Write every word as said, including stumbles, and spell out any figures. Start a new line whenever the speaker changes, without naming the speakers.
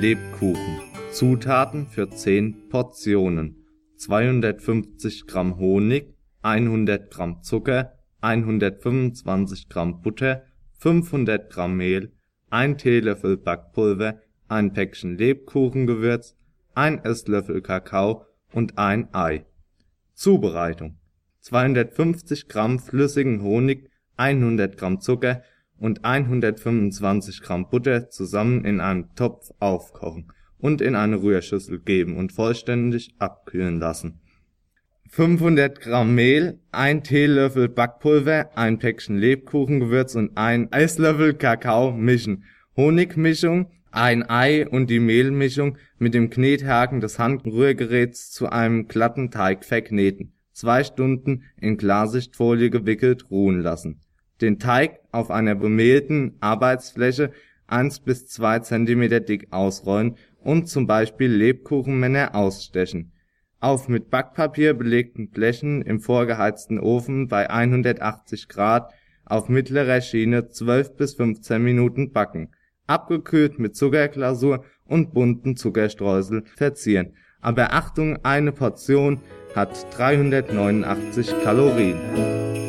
Lebkuchen. Zutaten für zehn Portionen: zweihundertfünfzig Gramm Honig, hundert Gramm Zucker, hundertfünfundzwanzig Gramm Butter, fünfhundert Gramm Mehl, ein Teelöffel Backpulver, ein Päckchen Lebkuchengewürz, ein Esslöffel Kakao und ein Ei. Zubereitung: zweihundertfünfzig Gramm flüssigen Honig, hundert Gramm Zucker und hundertfünfundzwanzig Gramm Butter zusammen in einem Topf aufkochen und in eine Rührschüssel geben und vollständig abkühlen lassen. fünfhundert Gramm Mehl, ein Teelöffel Backpulver, ein Päckchen Lebkuchengewürz und ein Esslöffel Kakao mischen. Honigmischung, ein Ei und die Mehlmischung mit dem Knethaken des Handrührgeräts zu einem glatten Teig verkneten. Zwei Stunden in Klarsichtfolie gewickelt ruhen lassen. Den Teig auf einer bemehlten Arbeitsfläche eins bis zwei Zentimeter dick ausrollen und zum Beispiel Lebkuchenmänner ausstechen. Auf mit Backpapier belegten Blechen im vorgeheizten Ofen bei hundertachtzig Grad auf mittlerer Schiene zwölf bis fünfzehn Minuten backen. Abgekühlt mit Zuckerglasur und bunten Zuckerstreusel verzieren. Aber Achtung, eine Portion hat dreihundertneunundachtzig Kalorien.